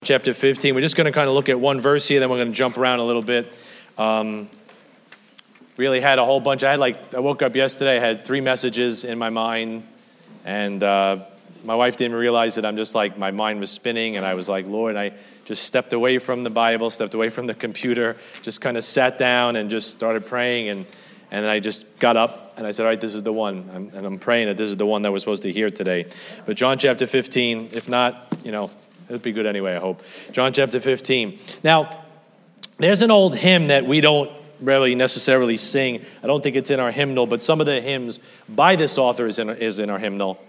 Chapter 15. We're just going to kind of look at one verse here, then we're going to jump around a little bit. Really had a whole bunch. I woke up yesterday, I had 3 messages in my mind, and my wife didn't realize it. I'm just like, my mind was spinning, and I was like, Lord, I just stepped away from the Bible, stepped away from the computer, just kind of sat down and just started praying, and I just got up, and I said, all right, this is the one. I'm praying that this is the one that we're supposed to hear today. But John chapter 15, if not, it'll be good anyway, I hope. John chapter 15. Now, there's an old hymn that we don't really necessarily sing. I don't think it's in our hymnal, but some of the hymns by this author is in our hymnal.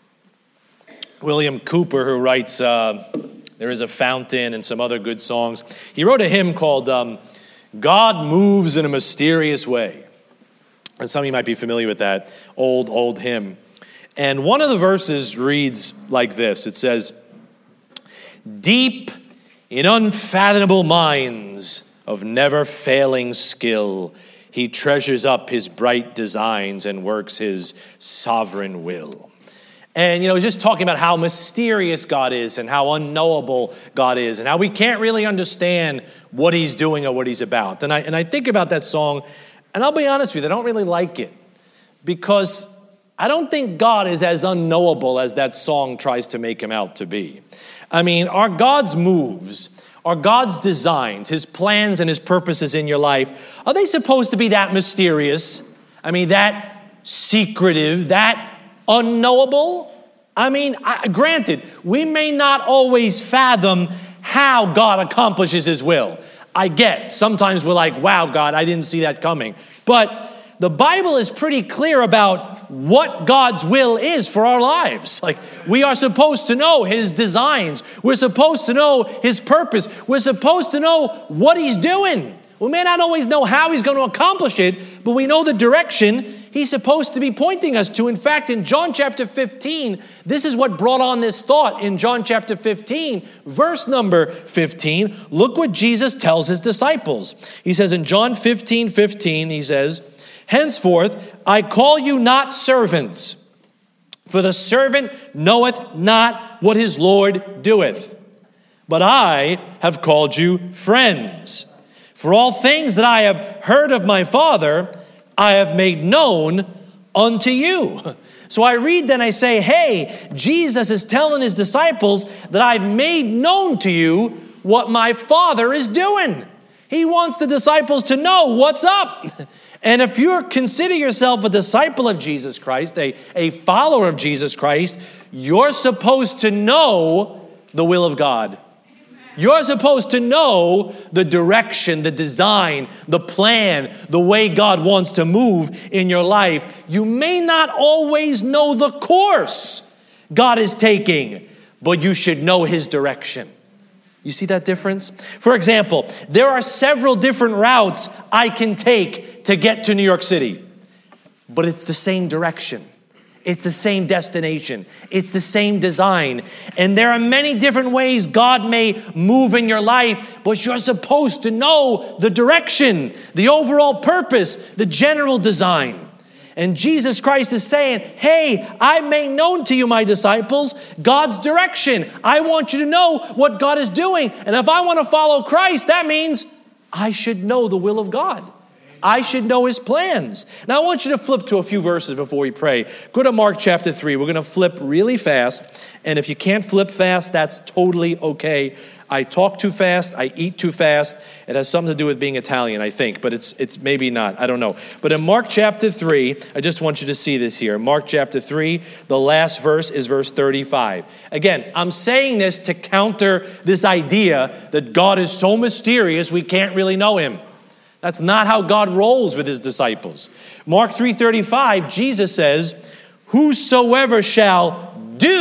William Cooper, who writes There Is a Fountain and some other good songs. He wrote a hymn called God Moves in a Mysterious Way. And some of you might be familiar with that old hymn. And one of the verses reads like this. It says, deep in unfathomable minds of never-failing skill, he treasures up his bright designs and works his sovereign will. And, just talking about how mysterious God is and how unknowable God is and how we can't really understand what he's doing or what he's about. And I think about that song, and I'll be honest with you, I don't really like it because I don't think God is as unknowable as that song tries to make him out to be. I mean, are God's moves, are God's designs, his plans and his purposes in your life, are they supposed to be that mysterious? I mean, that secretive, that unknowable? I mean, granted, we may not always fathom how God accomplishes his will. I get, sometimes we're like, wow, God, I didn't see that coming. But the Bible is pretty clear about what God's will is for our lives. Like, we are supposed to know his designs. We're supposed to know his purpose. We're supposed to know what he's doing. We may not always know how he's going to accomplish it, but we know the direction he's supposed to be pointing us to. In fact, in John chapter 15, this is what brought on this thought. In John chapter 15, verse number 15, look what Jesus tells his disciples. He says in John 15:15, he says, henceforth, I call you not servants, for the servant knoweth not what his Lord doeth. But I have called you friends. For all things that I have heard of my Father, I have made known unto you. So I read then, I say, hey, Jesus is telling his disciples that I've made known to you what my Father is doing. He wants the disciples to know what's up. And if you consider yourself a disciple of Jesus Christ, a follower of Jesus Christ, you're supposed to know the will of God. You're supposed to know the direction, the design, the plan, the way God wants to move in your life. You may not always know the course God is taking, but you should know his direction. You see that difference? For example, there are several different routes I can take to get to New York City, but it's the same direction. It's the same destination. It's the same design. And there are many different ways God may move in your life, but you're supposed to know the direction, the overall purpose, the general design. And Jesus Christ is saying, hey, I make known to you, my disciples, God's direction. I want you to know what God is doing. And if I want to follow Christ, that means I should know the will of God. I should know his plans. Now, I want you to flip to a few verses before we pray. Go to Mark chapter 3. We're going to flip really fast. And if you can't flip fast, that's totally okay. I talk too fast. I eat too fast. It has something to do with being Italian, I think. But it's maybe not. I don't know. But in Mark chapter 3, I just want you to see this here. Mark chapter 3, the last verse is verse 35. Again, I'm saying this to counter this idea that God is so mysterious we can't really know him. That's not how God rolls with his disciples. Mark 3:35, Jesus says, whosoever shall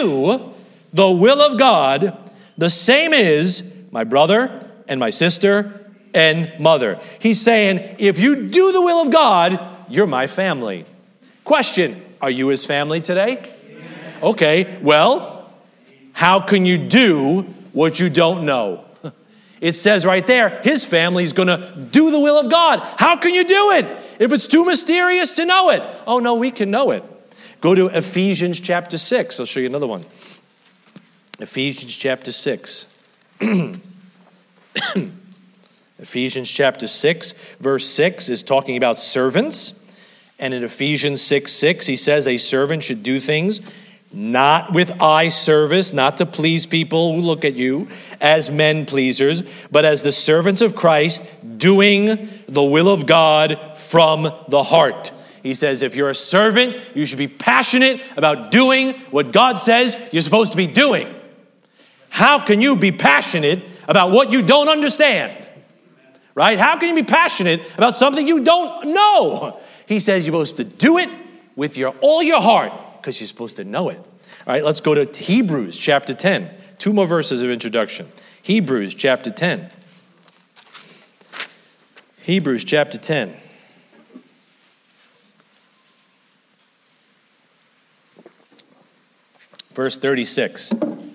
do the will of God, the same is my brother and my sister and mother. He's saying, if you do the will of God, you're my family. Question, are you his family today? Amen. Okay, well, how can you do what you don't know? It says right there, his family's going to do the will of God. How can you do it if it's too mysterious to know it? Oh, no, we can know it. Go to Ephesians chapter 6. I'll show you another one. Ephesians chapter 6. Ephesians chapter 6, verse 6 is talking about servants. And in Ephesians 6:6, he says a servant should do things not with eye service, not to please people who look at you as men pleasers, but as the servants of Christ, doing the will of God from the heart. He says if you're a servant, you should be passionate about doing what God says you're supposed to be doing. How can you be passionate about what you don't understand? Right? How can you be passionate about something you don't know? He says you're supposed to do it with all your heart because you're supposed to know it. All right, let's go to Hebrews chapter 10. 2 more verses of introduction. Hebrews chapter 10. Hebrews chapter 10. Verse 36.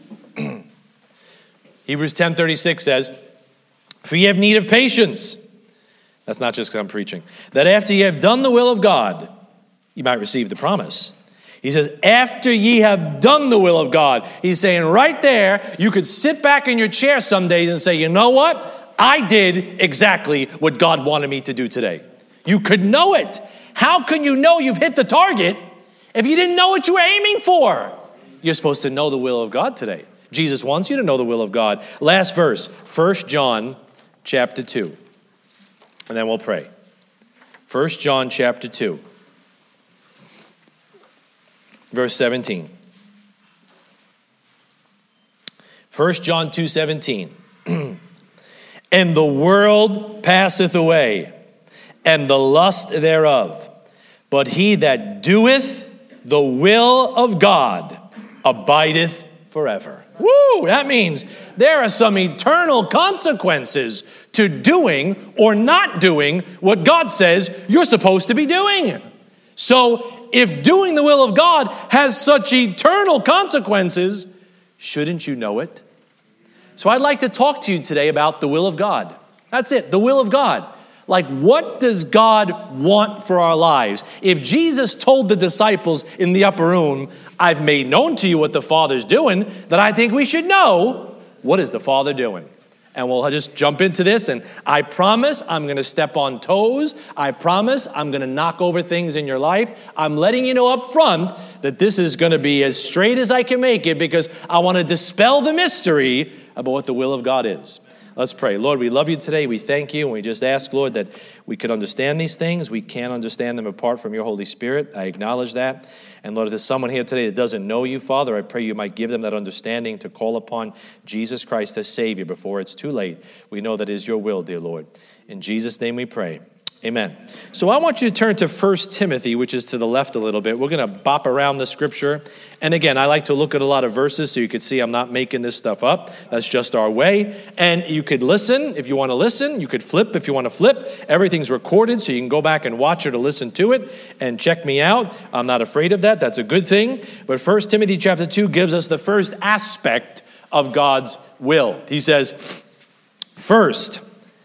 Hebrews 10:36 says, "For ye have need of patience." That's not just because I'm preaching. "That after ye have done the will of God, you might receive the promise." He says, after ye have done the will of God. He's saying right there, you could sit back in your chair some days and say, you know what? I did exactly what God wanted me to do today. You could know it. How can you know you've hit the target if you didn't know what you were aiming for? You're supposed to know the will of God today. Jesus wants you to know the will of God. Last verse, 1 John chapter 2. And then we'll pray. 1 John chapter 2. Verse 17. 1 John 2:17. "And the world passeth away, and the lust thereof. But he that doeth the will of God abideth forever." Woo! That means there are some eternal consequences to doing or not doing what God says you're supposed to be doing. So if doing the will of God has such eternal consequences, shouldn't you know it? So I'd like to talk to you today about the will of God. That's it, the will of God. Like, what does God want for our lives? If Jesus told the disciples in the upper room, I've made known to you what the Father's doing, then I think we should know, what is the Father doing? And we'll just jump into this, and I promise I'm going to step on toes. I promise I'm going to knock over things in your life. I'm letting you know up front that this is going to be as straight as I can make it because I want to dispel the mystery about what the will of God is. Let's pray. Lord, we love you today. We thank you, and we just ask, Lord, that we could understand these things. We can't understand them apart from your Holy Spirit. I acknowledge that. And Lord, if there's someone here today that doesn't know you, Father, I pray you might give them that understanding to call upon Jesus Christ as Savior before it's too late. We know that is your will, dear Lord. In Jesus' name we pray. Amen. So I want you to turn to 1 Timothy, which is to the left a little bit. We're going to bop around the scripture. And again, I like to look at a lot of verses so you can see I'm not making this stuff up. That's just our way. And you could listen if you want to listen. You could flip if you want to flip. Everything's recorded so you can go back and watch it or listen to it and check me out. I'm not afraid of that. That's a good thing. But 1 Timothy chapter 2 gives us the first aspect of God's will. He says, first,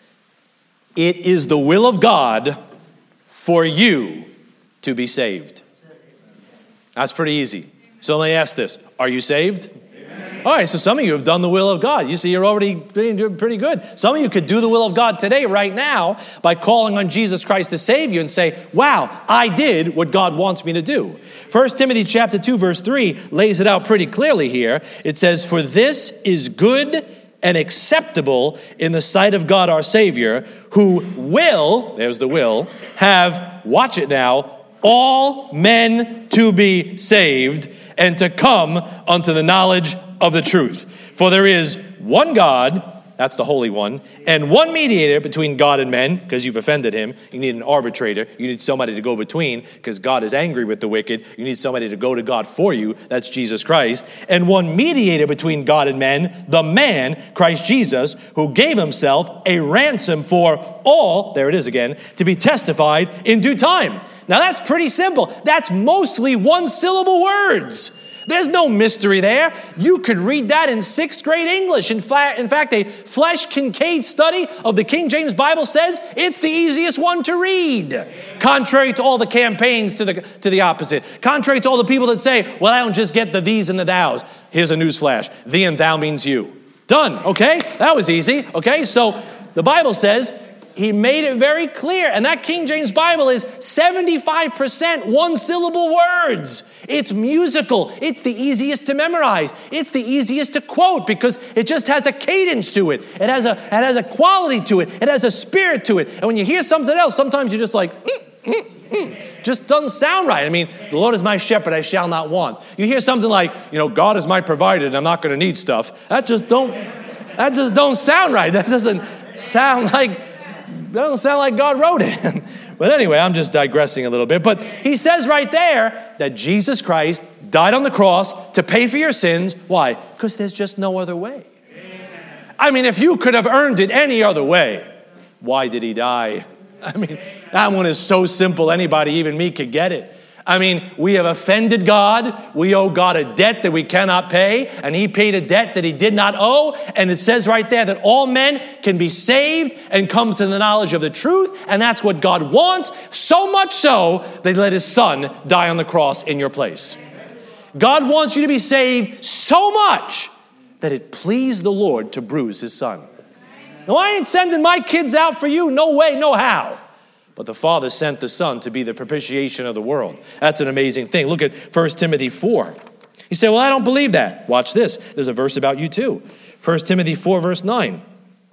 it is the will of God for you to be saved. That's pretty easy. So let me ask this. Are you saved? Amen. All right, so some of you have done the will of God. You see, you're already doing pretty good. Some of you could do the will of God today, right now, by calling on Jesus Christ to save you and say, wow, I did what God wants me to do. 1 Timothy chapter 2, verse 3 lays it out pretty clearly here. It says, for this is good and acceptable in the sight of God our Savior, who will, there's the will, have, watch it now, all men to be saved and to come unto the knowledge of the truth. For there is one God, that's the Holy One, and one mediator between God and men, because you've offended him. You need an arbitrator. You need somebody to go between, because God is angry with the wicked. You need somebody to go to God for you. That's Jesus Christ. And one mediator between God and men, the man, Christ Jesus, who gave himself a ransom for all, there it is again, to be testified in due time. Now that's pretty simple. That's mostly one-syllable words. There's no mystery there. You could read that in 6th grade English. In fact, a Flesh Kincaid study of the King James Bible says it's the easiest one to read. Contrary to all the campaigns to the opposite. Contrary to all the people that say, well, I don't just get the these and the thous. Here's a news flash. Thee and thou means you. Done, okay? That was easy, okay? So the Bible says he made it very clear. And that King James Bible is 75% one-syllable words. It's musical. It's the easiest to memorize. It's the easiest to quote because it just has a cadence to it. It has a quality to it. It has a spirit to it. And when you hear something else, sometimes you're just like, just doesn't sound right. I mean, the Lord is my shepherd, I shall not want. You hear something like, God is my provider, and I'm not going to need stuff. That just don't sound right. That doesn't sound like God wrote it. But anyway, I'm just digressing a little bit. But he says right there that Jesus Christ died on the cross to pay for your sins. Why? Because there's just no other way. I mean, if you could have earned it any other way, why did he die? I mean, that one is so simple, anybody, even me, could get it. I mean, we have offended God. We owe God a debt that we cannot pay, and he paid a debt that he did not owe. And it says right there that all men can be saved and come to the knowledge of the truth, and that's what God wants, so much so that he let his son die on the cross in your place. God wants you to be saved so much that it pleased the Lord to bruise his son. Now, I ain't sending my kids out for you. No way, no how. But the Father sent the Son to be the propitiation of the world. That's an amazing thing. Look at 1 Timothy 4. You say, well, I don't believe that. Watch this. There's a verse about you too. 1 Timothy 4, verse 9.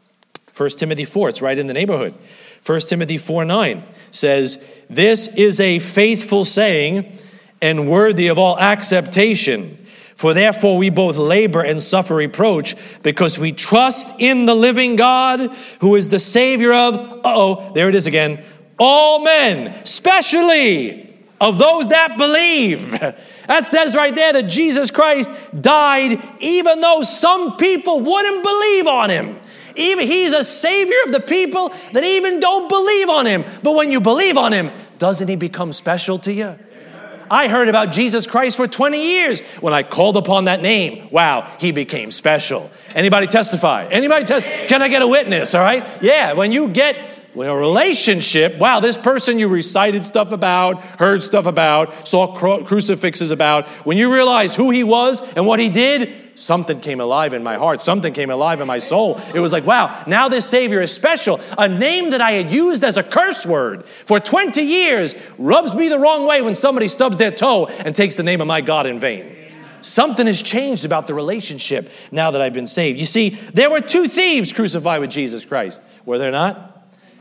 1 Timothy 4, it's right in the neighborhood. 1 Timothy 4:9 says, this is a faithful saying and worthy of all acceptation. For therefore we both labor and suffer reproach because we trust in the living God who is the Savior of, there it is again, all men, especially of those that believe. That says right there that Jesus Christ died even though some people wouldn't believe on him. Even he's a Savior of the people that even don't believe on him. But when you believe on him, doesn't he become special to you? I heard about Jesus Christ for 20 years. When I called upon that name, wow, he became special. Anybody testify? Can I get a witness, all right? Yeah, when you get a relationship, wow, this person you recited stuff about, heard stuff about, saw crucifixes about, when you realize who he was and what he did, something came alive in my heart. Something came alive in my soul. It was like, wow, now this Savior is special. A name that I had used as a curse word for 20 years rubs me the wrong way when somebody stubs their toe and takes the name of my God in vain. Something has changed about the relationship now that I've been saved. You see, there were two thieves crucified with Jesus Christ. Were there not?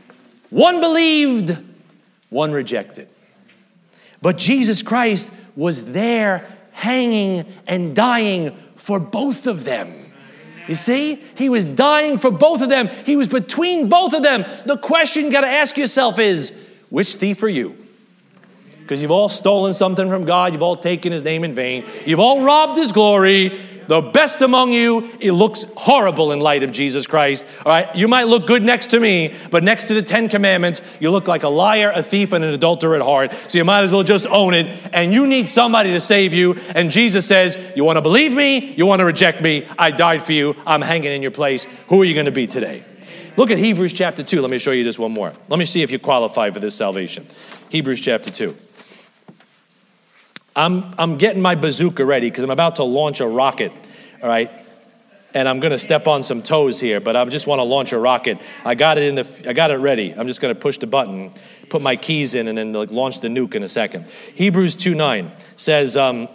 One believed, one rejected. But Jesus Christ was there hanging and dying for both of them. You see, he was dying for both of them. He was between both of them. The question you got to ask yourself is, which thief are you? Because you've all stolen something from God. You've all taken his name in vain. You've all robbed his glory. The best among you, it looks horrible in light of Jesus Christ. All right, you might look good next to me, but next to the 10 Commandments, you look like a liar, a thief, and an adulterer at heart. So you might as well just own it. And you need somebody to save you. And Jesus says, you want to believe me? You want to reject me? I died for you. I'm hanging in your place. Who are you going to be today? Look at Hebrews chapter 2. Let me show you just one more. Let me see if you qualify for this salvation. Hebrews chapter 2. I'm getting my bazooka ready because I'm about to launch a rocket, all right? And I'm going to step on some toes here, but I just want to launch a rocket. I got it ready. I'm just going to push the button, put my keys in, and then launch the nuke in a second. Hebrews 2:9 says,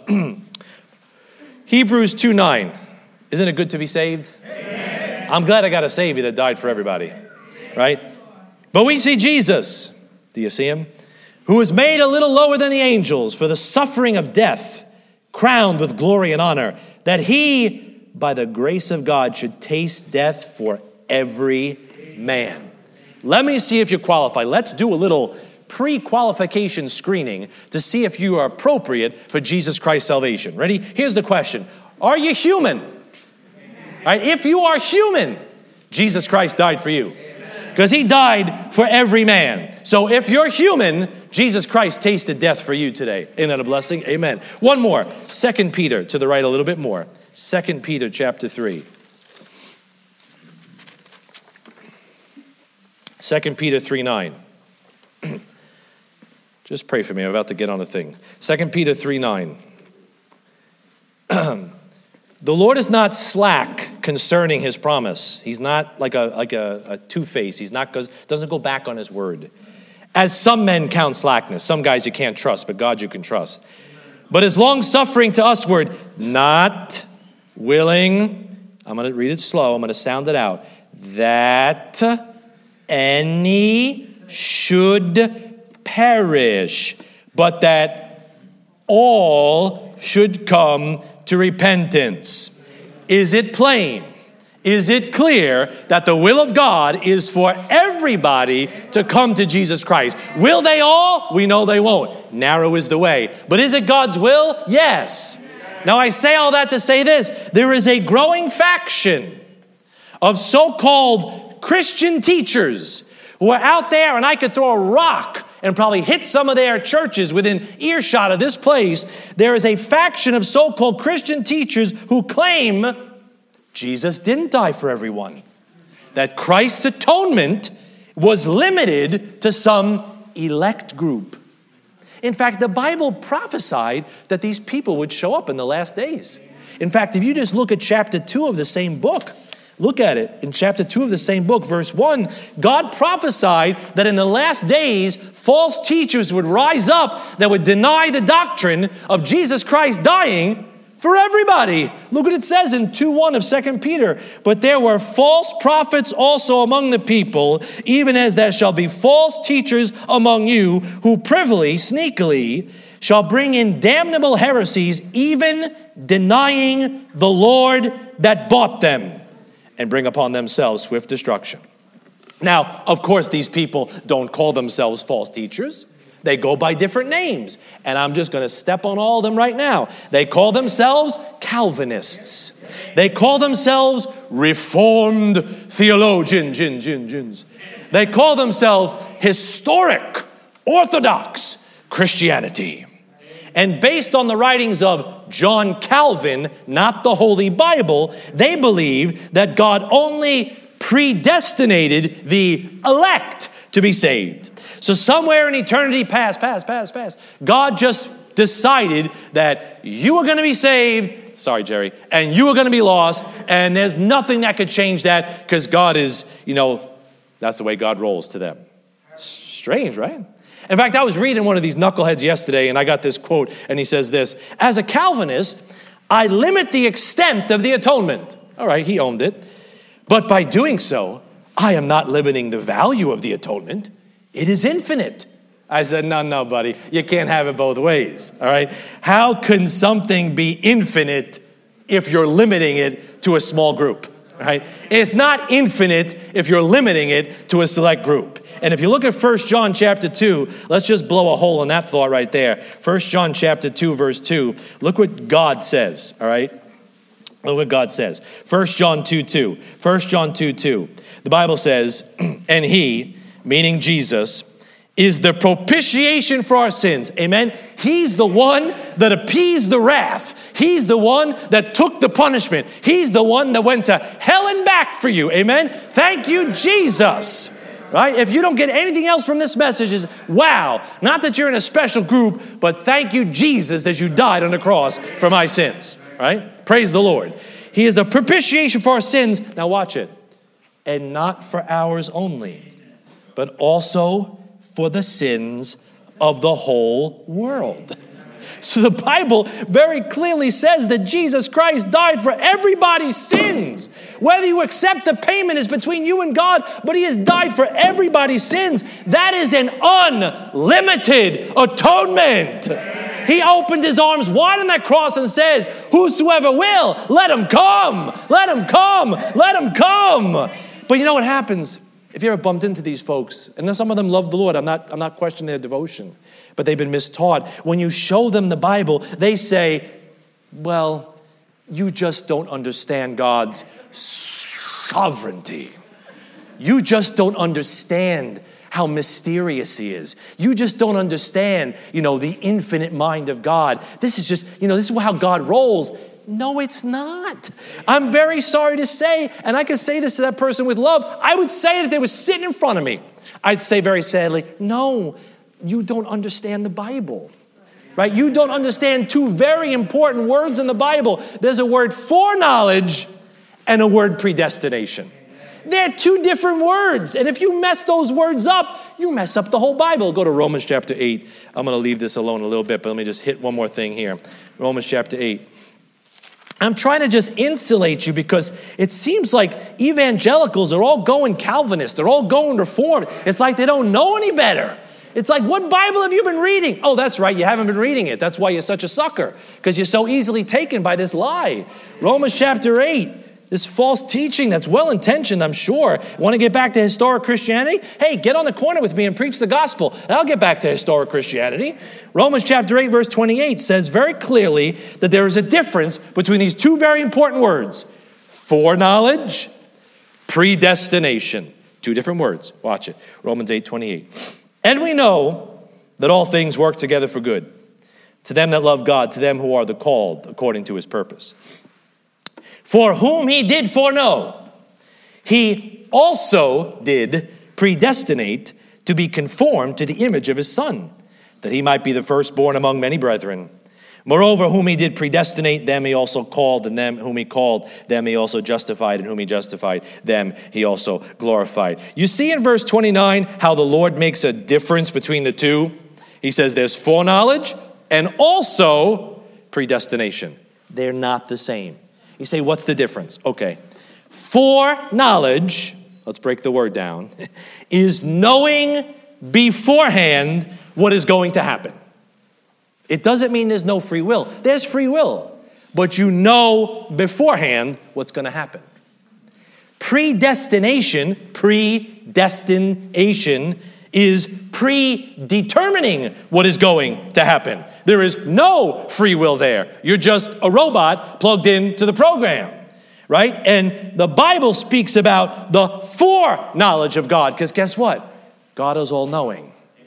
Hebrews 2:9. Isn't it good to be saved? Amen. I'm glad I got a Savior that died for everybody, right? But we see Jesus. Do you see him? Who was made a little lower than the angels for the suffering of death, crowned with glory and honor, that he, by the grace of God, should taste death for every man. Let me see if you qualify. Let's do a little pre-qualification screening to see if you are appropriate for Jesus Christ's salvation. Ready? Here's the question. Are you human? All right, if you are human, Jesus Christ died for you. Because he died for every man. So if you're human, Jesus Christ tasted death for you today. Isn't that a blessing? Amen. One more. 2 Peter, to the right a little bit more. 2 Peter chapter 3. 2 Peter 3:9. Just pray for me. I'm about to get on a thing. 2 Peter 3:9. The Lord is not slack concerning his promise. He's not like a two-face. Doesn't go back on his word. As some men count slackness. Some guys you can't trust, but God you can trust. But his long-suffering to usward, not willing, I'm going to read it slow, I'm going to sound it out, that any should perish, but that all should come to repentance. Is it plain? Is it clear that the will of God is for everybody to come to Jesus Christ? Will they all? We know they won't. Narrow is the way. But is it God's will? Yes. Now I say all that to say this. There is a growing faction of so-called Christian teachers who are out there, and I could throw a rock and probably hit some of their churches within earshot of this place. There is a faction of so-called Christian teachers who claim Jesus didn't die for everyone. That Christ's atonement was limited to some elect group. In fact, the Bible prophesied that these people would show up in the last days. In fact, if you just look at chapter 2 of the same book, look at it. In chapter 2 of the same book, verse 1, God prophesied that in the last days, false teachers would rise up that would deny the doctrine of Jesus Christ dying for everybody. Look what it says in 2:1 of 2 Peter. But there were false prophets also among the people, even as there shall be false teachers among you, who privily, sneakily, shall bring in damnable heresies, even denying the Lord that bought them, and bring upon themselves swift destruction. Now, of course, these people don't call themselves false teachers. They go by different names. And I'm just going to step on all of them right now. They call themselves Calvinists. They call themselves Reformed theologians. They call themselves historic Orthodox Christianity. And based on the writings of John Calvin, not the Holy Bible, they believe that God only predestinated the elect to be saved. So somewhere in eternity past, God just decided that you are going to be saved, sorry, Jerry, and you are going to be lost, and there's nothing that could change that because God is, that's the way God rolls to them. Strange, right? In fact, I was reading one of these knuckleheads yesterday, and I got this quote, and he says this: as a Calvinist, I limit the extent of the atonement. All right, he owned it. But by doing so, I am not limiting the value of the atonement. It is infinite. I said, no, buddy. You can't have it both ways. All right? How can something be infinite if you're limiting it to a small group? All right? It's not infinite if you're limiting it to a select group. And if you look at 1 John chapter 2, let's just blow a hole in that thought right there. 1 John chapter 2, verse 2. Look what God says. All right? Look what God says. 1 John 2:2. 1 John 2:2. The Bible says, and he, meaning Jesus, is the propitiation for our sins. Amen. He's the one that appeased the wrath. He's the one that took the punishment. He's the one that went to hell and back for you. Amen. Thank you, Jesus. Right? If you don't get anything else from this message, is wow, not that you're in a special group, but thank you, Jesus, that you died on the cross for my sins. Right? Praise the Lord. He is the propitiation for our sins. Now watch it. And not for ours only, but also for the sins of the whole world. So the Bible very clearly says that Jesus Christ died for everybody's sins. Whether you accept the payment is between you and God, but he has died for everybody's sins. That is an unlimited atonement. He opened his arms wide on that cross and says, whosoever will, let him come, let him come, let him come. But you know what happens? If you ever bumped into these folks, and some of them love the Lord, I'm not questioning their devotion, but they've been mistaught. When you show them the Bible, they say, well, you just don't understand God's sovereignty. You just don't understand how mysterious he is. You just don't understand, the infinite mind of God. This is just, this is how God rolls. No, it's not. I'm very sorry to say, and I can say this to that person with love, I would say it if they were sitting in front of me. I'd say very sadly, no, you don't understand the Bible. Right? You don't understand two very important words in the Bible. There's a word foreknowledge and a word predestination. They're two different words. And if you mess those words up, you mess up the whole Bible. Go to Romans chapter 8. I'm going to leave this alone a little bit, but let me just hit one more thing here. Romans chapter 8. I'm trying to just insulate you because it seems like evangelicals are all going Calvinist. They're all going Reformed. It's like they don't know any better. It's like, what Bible have you been reading? Oh, that's right, you haven't been reading it. That's why you're such a sucker, because you're so easily taken by this lie. Romans chapter 8. This false teaching that's well-intentioned, I'm sure. Want to get back to historic Christianity? Hey, get on the corner with me and preach the gospel, and I'll get back to historic Christianity. Romans chapter 8, verse 28 says very clearly that there is a difference between these two very important words. Foreknowledge, predestination. Two different words. Watch it. Romans 8, 28. And we know that all things work together for good, to them that love God, to them who are the called according to his purpose. For whom he did foreknow, he also did predestinate to be conformed to the image of his Son, that he might be the firstborn among many brethren. Moreover, whom he did predestinate, them he also called, and them whom he called, them he also justified, and whom he justified, them he also glorified. You see in verse 29 how the Lord makes a difference between the two? He says there's foreknowledge and also predestination. They're not the same. You say, what's the difference? Okay. Foreknowledge, let's break the word down, is knowing beforehand what is going to happen. It doesn't mean there's no free will. There's free will, but you know beforehand what's going to happen. Predestination is predetermining what is going to happen. There is no free will there. You're just a robot plugged into the program, right? And the Bible speaks about the foreknowledge of God, because guess what? God is all-knowing.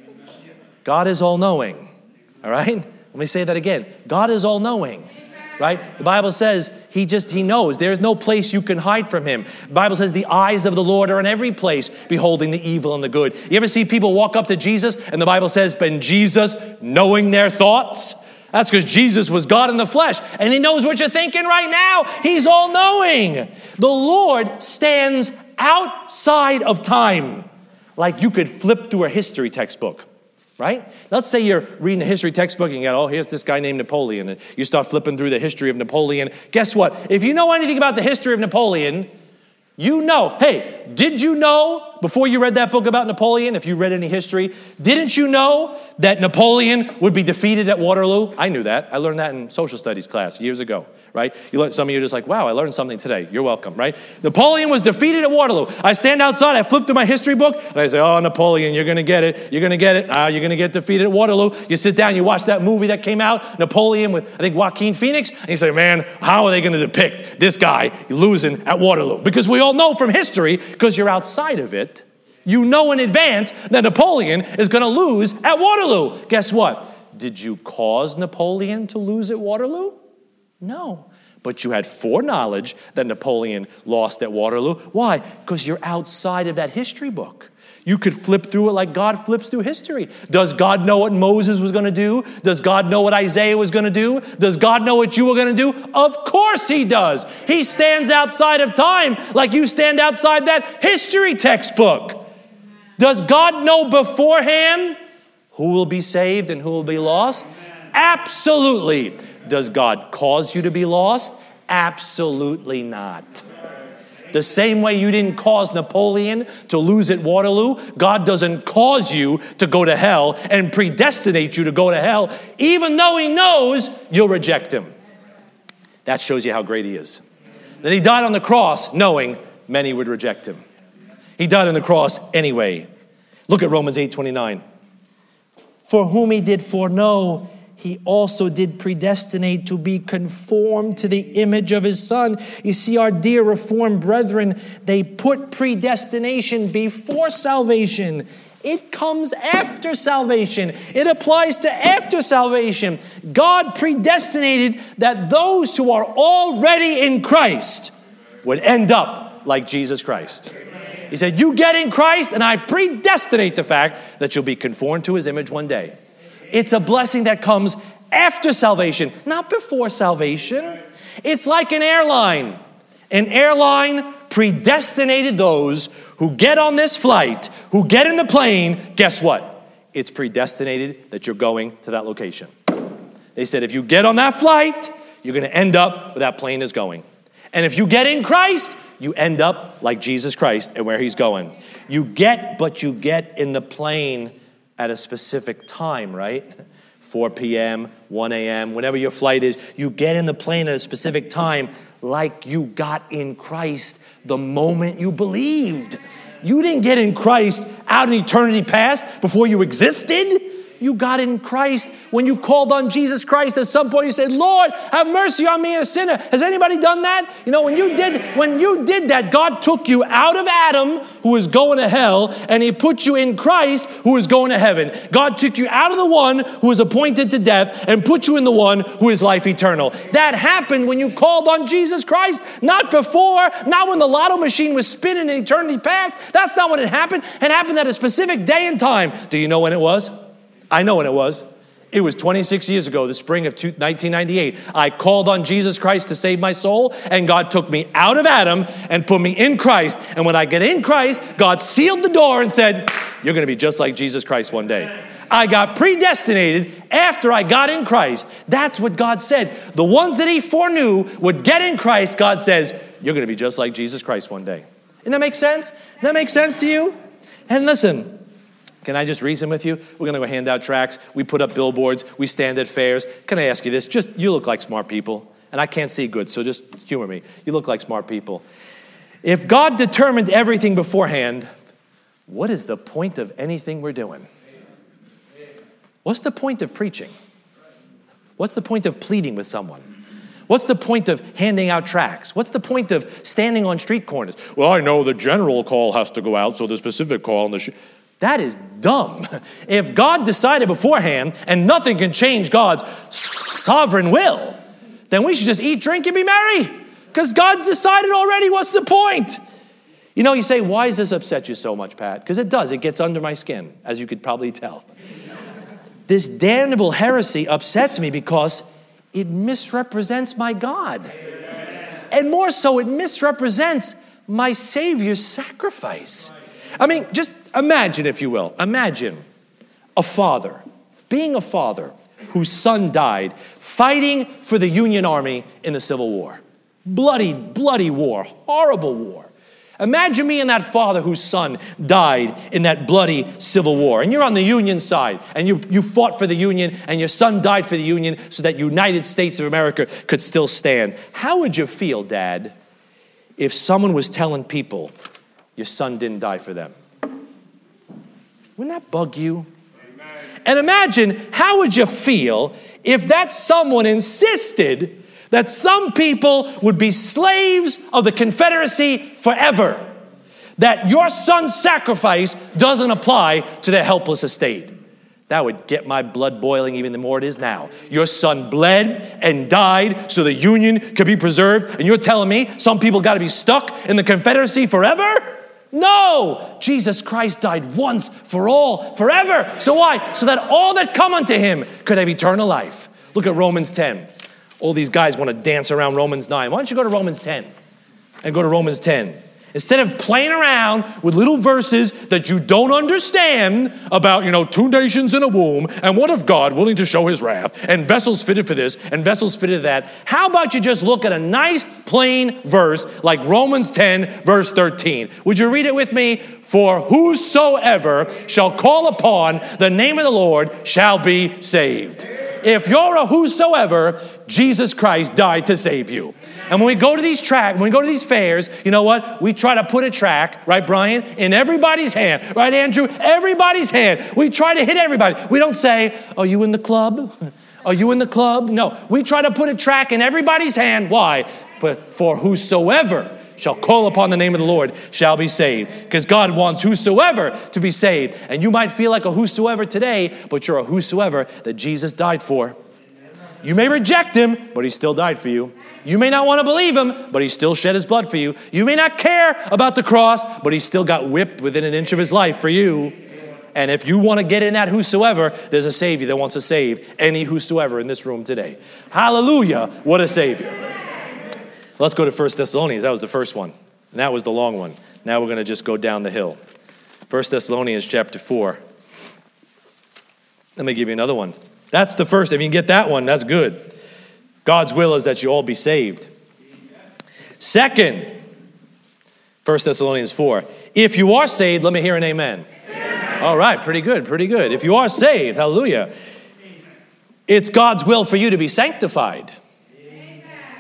God is all-knowing, all right? Let me say that again. God is all-knowing. Right? The Bible says he knows. There's no place you can hide from him. The Bible says the eyes of the Lord are in every place, beholding the evil and the good. You ever see people walk up to Jesus and the Bible says, "Ben Jesus knowing their thoughts"? That's because Jesus was God in the flesh, and he knows what you're thinking right now. He's all-knowing. The Lord stands outside of time, like you could flip through a history textbook. Right? Let's say you're reading a history textbook and you go, oh, here's this guy named Napoleon. And you start flipping through the history of Napoleon. Guess what? If you know anything about the history of Napoleon, you know, hey, did you know, before you read that book about Napoleon, if you read any history, didn't you know that Napoleon would be defeated at Waterloo? I knew that. I learned that in social studies class years ago, right? Some of you are just like, wow, I learned something today. You're welcome, right? Napoleon was defeated at Waterloo. I stand outside, I flip through my history book, and I say, oh, Napoleon, you're going to get it. You're going to get it. You're going to get defeated at Waterloo. You sit down, you watch that movie that came out, Napoleon with, I think, Joaquin Phoenix, and you say, man, how are they going to depict this guy losing at Waterloo? Because we all know from history, because you're outside of it, you know in advance that Napoleon is going to lose at Waterloo. Guess what? Did you cause Napoleon to lose at Waterloo? No. But you had foreknowledge that Napoleon lost at Waterloo. Why? Because you're outside of that history book. You could flip through it like God flips through history. Does God know what Moses was going to do? Does God know what Isaiah was going to do? Does God know what you were going to do? Of course he does. He stands outside of time like you stand outside that history textbook. Does God know beforehand who will be saved and who will be lost? Absolutely. Does God cause you to be lost? Absolutely not. The same way you didn't cause Napoleon to lose at Waterloo, God doesn't cause you to go to hell and predestinate you to go to hell, even though he knows you'll reject him. That shows you how great he is. That he died on the cross knowing many would reject him. He died on the cross anyway. Look at Romans 8:29. For whom he did foreknow, he also did predestinate to be conformed to the image of his Son. You see, our dear Reformed brethren, they put predestination before salvation. It comes after salvation. It applies to after salvation. God predestinated that those who are already in Christ would end up like Jesus Christ. He said, you get in Christ, and I predestinate the fact that you'll be conformed to his image one day. It's a blessing that comes after salvation, not before salvation. It's like an airline. An airline predestinated those who get on this flight, who get in the plane, guess what? It's predestinated that you're going to that location. They said, if you get on that flight, you're going to end up where that plane is going. And if you get in Christ, you end up like Jesus Christ and where he's going. You get in the plane at a specific time, right? 4 p.m., 1 a.m., whenever your flight is, you get in the plane at a specific time like you got in Christ the moment you believed. You didn't get in Christ out in eternity past before you existed. You got in Christ when you called on Jesus Christ. At some point you said, Lord, have mercy on me, a sinner. Has anybody done that? You know, when you did that, God took you out of Adam, who was going to hell, and he put you in Christ, who is going to heaven. God took you out of the one who was appointed to death and put you in the one who is life eternal. That happened when you called on Jesus Christ, not before, not when the lotto machine was spinning in eternity past. That's not when it happened. It happened at a specific day and time. Do you know when it was? I know when it was. It was 26 years ago, the spring of 1998. I called on Jesus Christ to save my soul, and God took me out of Adam and put me in Christ. And when I get in Christ, God sealed the door and said, you're going to be just like Jesus Christ one day. I got predestinated after I got in Christ. That's what God said. The ones that he foreknew would get in Christ, God says, you're going to be just like Jesus Christ one day. Doesn't that make sense? Does that make sense to you? And listen, can I just reason with you? We're going to go hand out tracts. We put up billboards. We stand at fairs. Can I ask you this? You look like smart people. And I can't see good, so just humor me. You look like smart people. If God determined everything beforehand, what is the point of anything we're doing? What's the point of preaching? What's the point of pleading with someone? What's the point of handing out tracts? What's the point of standing on street corners? Well, I know the general call has to go out, so the specific call on the... That is dumb. If God decided beforehand and nothing can change God's sovereign will, then we should just eat, drink, and be merry. Because God's decided already. What's the point? You know, you say, why does this upset you so much, Pat? Because it does. It gets under my skin, as you could probably tell. This damnable heresy upsets me because it misrepresents my God. And more so, it misrepresents my Savior's sacrifice. I mean, just imagine, if you will, imagine a father, being a father whose son died fighting for the Union Army in the Civil War. Bloody, bloody war, horrible war. Imagine me and that father whose son died in that bloody Civil War. And you're on the Union side, and you fought for the Union, and your son died for the Union so that United States of America could still stand. How would you feel, Dad, if someone was telling people your son didn't die for them? Wouldn't that bug you? Amen. And imagine, how would you feel if that someone insisted that some people would be slaves of the Confederacy forever? That your son's sacrifice doesn't apply to their helpless estate. That would get my blood boiling even the more it is now. Your son bled and died so the Union could be preserved, and you're telling me some people got to be stuck in the Confederacy forever? No, Jesus Christ died once for all, forever. So why? So that all that come unto him could have eternal life. Look at Romans 10. All these guys want to dance around Romans 9. Why don't you go to Romans 10 and go to Romans 10? Instead of playing around with little verses that you don't understand about, 2 nations in a womb, and what if God willing to show his wrath, and vessels fitted for this, and vessels fitted for that. How about you just look at a nice plain verse like Romans 10, verse 13. Would you read it with me? For whosoever shall call upon the name of the Lord shall be saved. If you're a whosoever, Jesus Christ died to save you. And when we go to these fairs, you know what? We try to put a track, right, Brian, in everybody's hand. Right, Andrew? Everybody's hand. We try to hit everybody. We don't say, are you in the club? Are you in the club? No. We try to put a track in everybody's hand. Why? But for whosoever shall call upon the name of the Lord shall be saved. Because God wants whosoever to be saved. And you might feel like a whosoever today, but you're a whosoever that Jesus died for. You may reject him, but he still died for you. You may not want to believe him, but he still shed his blood for you. You may not care about the cross, but he still got whipped within an inch of his life for you. And if you want to get in that whosoever, there's a Savior that wants to save any whosoever in this room today. Hallelujah, what a Savior. Let's go to 1 Thessalonians. That was the first one. And that was the long one. Now we're going to just go down the hill. 1 Thessalonians chapter 4. Let me give you another one. That's the first. If you can get that one, that's good. God's will is that you all be saved. Second, 1 Thessalonians 4. If you are saved, let me hear an amen. Amen. All right, pretty good, pretty good. If you are saved, hallelujah, it's God's will for you to be sanctified. Amen.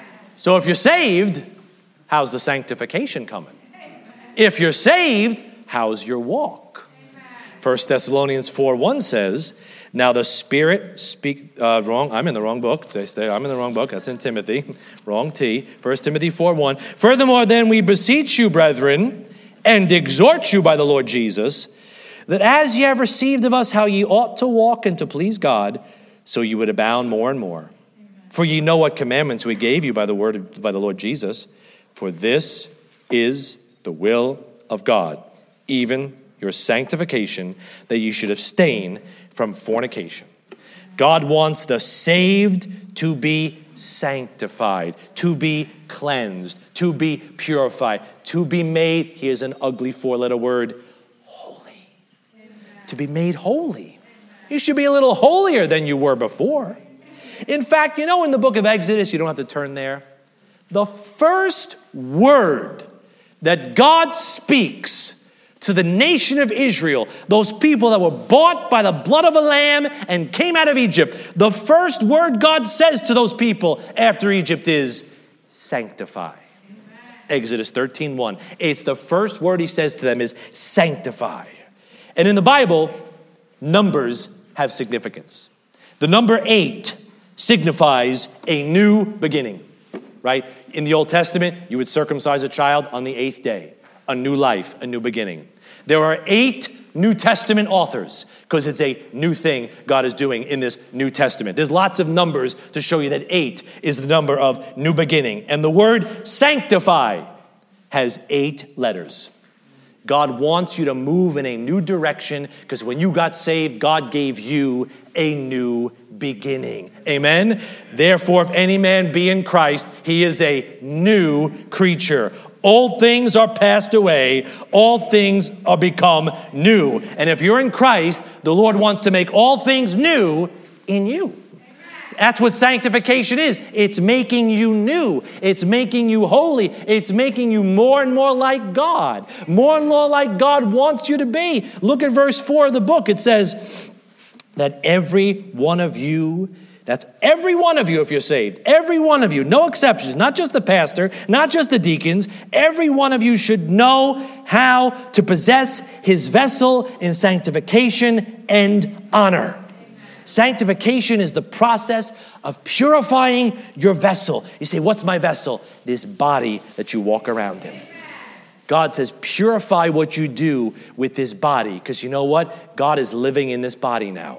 So if you're saved, how's the sanctification coming? Amen. If you're saved, how's your walk? Amen. 1 Thessalonians 4:1 says, now the Spirit wrong. I'm in the wrong book. I'm in the wrong book. That's in Timothy. Wrong T. 1 Timothy 4:1. Furthermore, then we beseech you, brethren, and exhort you by the Lord Jesus, that as ye have received of us how ye ought to walk and to please God, so you would abound more and more. Amen. For ye know what commandments we gave you by the Lord Jesus. For this is the will of God, even your sanctification, that you should abstain from fornication. God wants the saved to be sanctified, to be cleansed, to be purified, to be made, here's an ugly four-letter word, holy. Amen. To be made holy. You should be a little holier than you were before. In fact, you know, in the book of Exodus, you don't have to turn there. The first word that God speaks to the nation of Israel, those people that were bought by the blood of a lamb and came out of Egypt, the first word God says to those people after Egypt is sanctify. Amen. Exodus 13:1. It's the first word he says to them is sanctify. And in the Bible, numbers have significance. The number 8 signifies a new beginning, right? In the Old Testament, you would circumcise a child on the 8th day. A new life, a new beginning. There are 8 New Testament authors because it's a new thing God is doing in this New Testament. There's lots of numbers to show you that 8 is the number of new beginning. And the word sanctify has 8 letters. God wants you to move in a new direction because when you got saved, God gave you a new beginning. Amen? Therefore, if any man be in Christ, he is a new creature. Old things are passed away. All things are become new. And if you're in Christ, the Lord wants to make all things new in you. That's what sanctification is. It's making you new. It's making you holy. It's making you more and more like God. More and more like God wants you to be. Look at verse 4 of the book. It says that every one of you, that's every one of you if you're saved. Every one of you, no exceptions, not just the pastor, not just the deacons. Every one of you should know how to possess his vessel in sanctification and honor. Sanctification is the process of purifying your vessel. You say, what's my vessel? This body that you walk around in. God says, purify what you do with this body. Because you know what? God is living in this body now.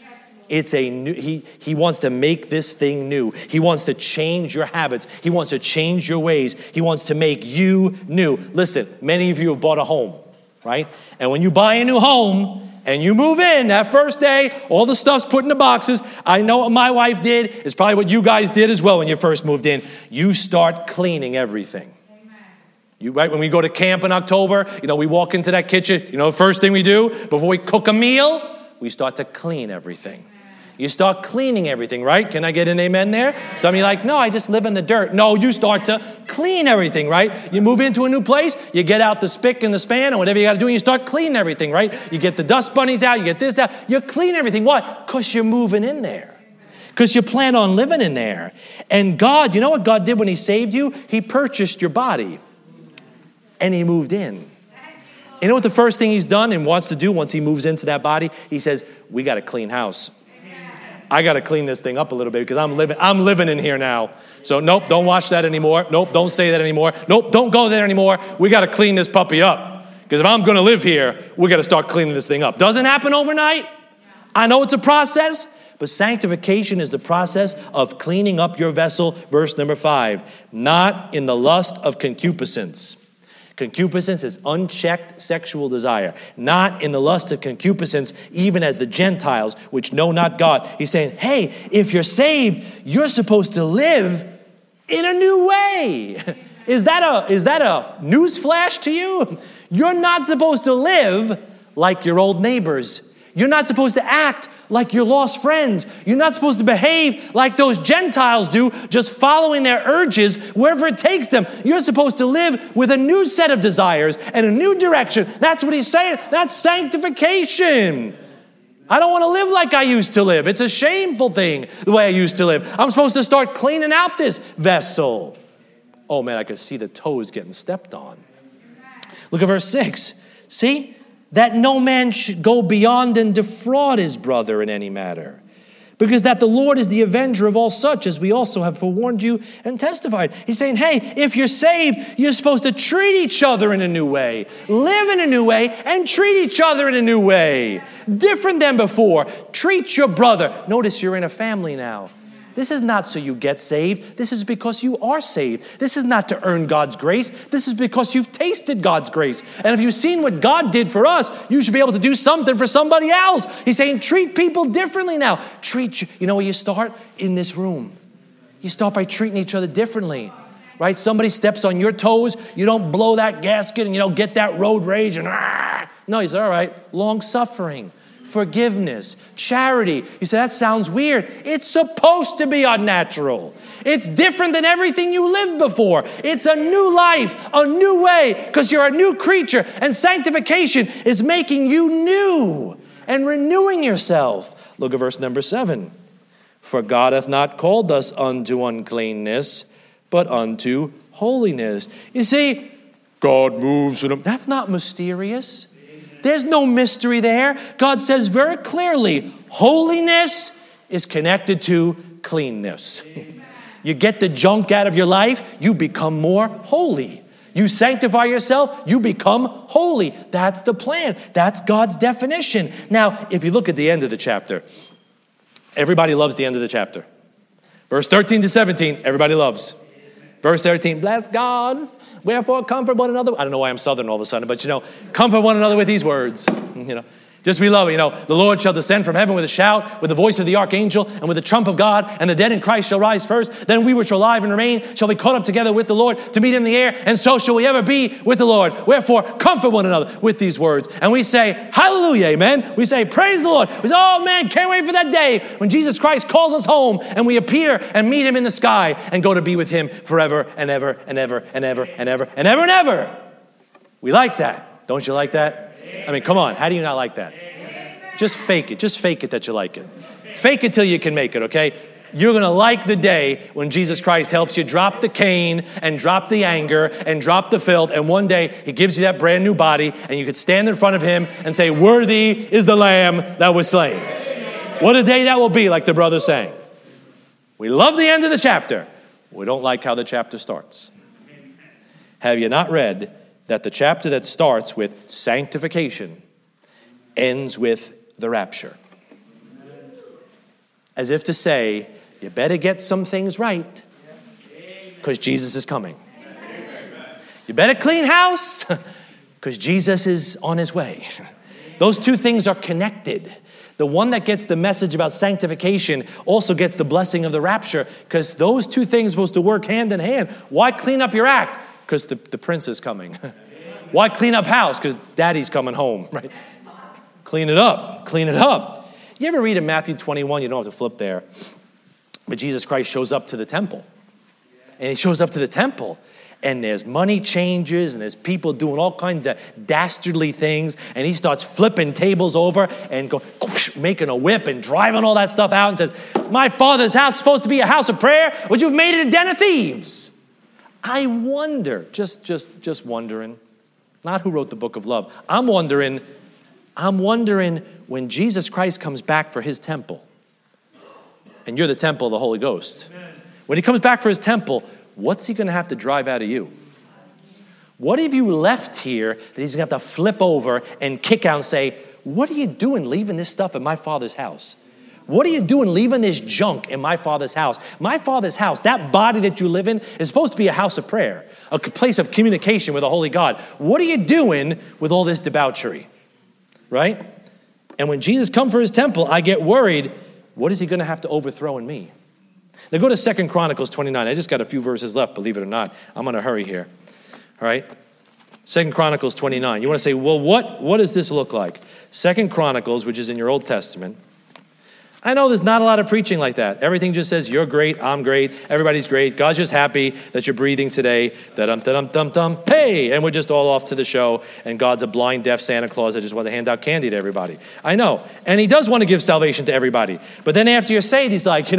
It's a new, he wants to make this thing new. He wants to change your habits. He wants to change your ways. He wants to make you new. Listen, many of you have bought a home, right? And when you buy a new home and you move in, that first day, all the stuff's put in the boxes. I know what my wife did. It's probably what you guys did as well when you first moved in. You start cleaning everything. Right, when we go to camp in October, we walk into that kitchen. The first thing we do before we cook a meal, we start to clean everything. You start cleaning everything, right? Can I get an amen there? Some of you are like, no, I just live in the dirt. No, you start to clean everything, right? You move into a new place, you get out the spick and the span and whatever you got to do, and you start cleaning everything, right? You get the dust bunnies out, you get this out. You clean everything. Why? Because you're moving in there. Because you plan on living in there. And God, you know what God did when he saved you? He purchased your body. And he moved in. You know what the first thing he's done and wants to do once he moves into that body? He says, we got a clean house. I got to clean this thing up a little bit because I'm living in here now. So nope, don't watch that anymore. Nope, don't say that anymore. Nope, don't go there anymore. We got to clean this puppy up. Because if I'm going to live here, we got to start cleaning this thing up. Doesn't happen overnight. I know it's a process, but sanctification is the process of cleaning up your vessel. Verse number 5, not in the lust of concupiscence. Concupiscence is unchecked sexual desire, not in the lust of concupiscence, even as the Gentiles, which know not God. He's saying, hey, if you're saved, you're supposed to live in a new way. Is that a news flash to you? You're not supposed to live like your old neighbors. You're not supposed to act like your lost friends. You're not supposed to behave like those Gentiles do, just following their urges wherever it takes them. You're supposed to live with a new set of desires and a new direction. That's what he's saying. That's sanctification. I don't want to live like I used to live. It's a shameful thing, the way I used to live. I'm supposed to start cleaning out this vessel. Oh man, I could see the toes getting stepped on. Look at verse 6. See? That no man should go beyond and defraud his brother in any matter. Because that the Lord is the avenger of all such, as we also have forewarned you and testified. He's saying, hey, if you're saved, you're supposed to treat each other in a new way. Live in a new way and treat each other in a new way. Different than before. Treat your brother. Notice you're in a family now. This is not so you get saved. This is because you are saved. This is not to earn God's grace. This is because you've tasted God's grace. And if you've seen what God did for us, you should be able to do something for somebody else. He's saying treat people differently now. You know where you start? In this room. You start by treating each other differently. Right? Somebody steps on your toes. You don't blow that gasket and get that road rage. No, he's all right. Long suffering. Forgiveness, charity. You say, that sounds weird. It's supposed to be unnatural. It's different than everything you lived before. It's a new life, a new way, because you're a new creature. And sanctification is making you new and renewing yourself. Look at verse number 7. For God hath not called us unto uncleanness, but unto holiness. You see, God moves in them. That's not mysterious. There's no mystery there. God says very clearly, holiness is connected to cleanness. You get the junk out of your life, you become more holy. You sanctify yourself, you become holy. That's the plan. That's God's definition. Now, if you look at the end of the chapter, everybody loves the end of the chapter. Verse 13 to 17, everybody loves. Verse 13, bless God. Wherefore comfort one another. I don't know why I'm Southern all of a sudden, but comfort one another with these words. Just we love it. The Lord shall descend from heaven with a shout, with the voice of the archangel, and with the trump of God, and the dead in Christ shall rise first. Then we which are alive and remain shall be caught up together with the Lord to meet him in the air, and so shall we ever be with the Lord. Wherefore comfort one another with these words. And we say, hallelujah, amen. We say, praise the Lord. We say, oh man, can't wait for that day when Jesus Christ calls us home, and we appear and meet him in the sky, and go to be with him forever and ever and ever and ever and ever and ever and ever. We like that. Don't you like that? I mean, come on. How do you not like that? Just fake it. Just fake it that you like it. Fake it till you can make it, okay? You're going to like the day when Jesus Christ helps you drop the cane and drop the anger and drop the filth. And one day he gives you that brand new body and you could stand in front of him and say, worthy is the Lamb that was slain. What a day that will be, like the brother sang. We love the end of the chapter. We don't like how the chapter starts. Have you not read that the chapter that starts with sanctification ends with the rapture? As if to say, you better get some things right because Jesus is coming. You better clean house because Jesus is on his way. Those two things are connected. The one that gets the message about sanctification also gets the blessing of the rapture, because those two things are supposed to work hand in hand. Why clean up your act? Because the prince is coming. Why clean up house? Because daddy's coming home, right? Clean it up. Clean it up. You ever read in Matthew 21? You don't have to flip there. But Jesus Christ shows up to the temple. And he shows up to the temple. And there's money changers. And there's people doing all kinds of dastardly things. And he starts flipping tables over. And making a whip. And driving all that stuff out. And says, my Father's house is supposed to be a house of prayer. But you've made it a den of thieves. I wonder. Just wondering. Not who wrote the book of love. I'm wondering when Jesus Christ comes back for his temple, and you're the temple of the Holy Ghost. When he comes back for his temple, what's he going to have to drive out of you? What have you left here that he's going to have to flip over and kick out and say, what are you doing leaving this stuff in my Father's house? What are you doing leaving this junk in my Father's house? My Father's house, that body that you live in, is supposed to be a house of prayer, a place of communication with the Holy God. What are you doing with all this debauchery? Right? And when Jesus comes for his temple, I get worried, what is he going to have to overthrow in me? Now go to 2 Chronicles 29. I just got a few verses left, believe it or not. I'm going to hurry here. All right? 2 Chronicles 29. You want to say, well, what does this look like? 2 Chronicles, which is in your Old Testament. I know there's not a lot of preaching like that. Everything just says, you're great, I'm great, everybody's great. God's just happy that you're breathing today. Da-dum-da-dum-dum-dum. Hey! And we're just all off to the show. And God's a blind, deaf Santa Claus that just wants to hand out candy to everybody. I know. And he does want to give salvation to everybody. But then after you're saved, he's like,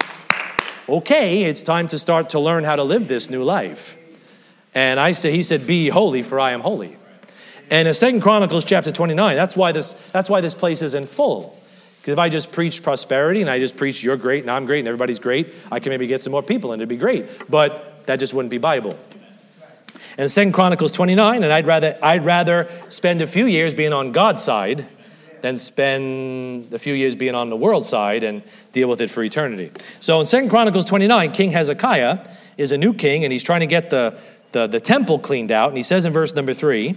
okay, it's time to start to learn how to live this new life. And he said, be holy, for I am holy. And in 2 Chronicles chapter 29, that's why this place isn't full. Because if I just preach prosperity and I just preach you're great and I'm great and everybody's great, I can maybe get some more people and it'd be great. But that just wouldn't be Bible. And 2 Chronicles 29, and I'd rather spend a few years being on God's side than spend a few years being on the world side and deal with it for eternity. So in 2 Chronicles 29, King Hezekiah is a new king and he's trying to get the temple cleaned out. And he says in verse number 3,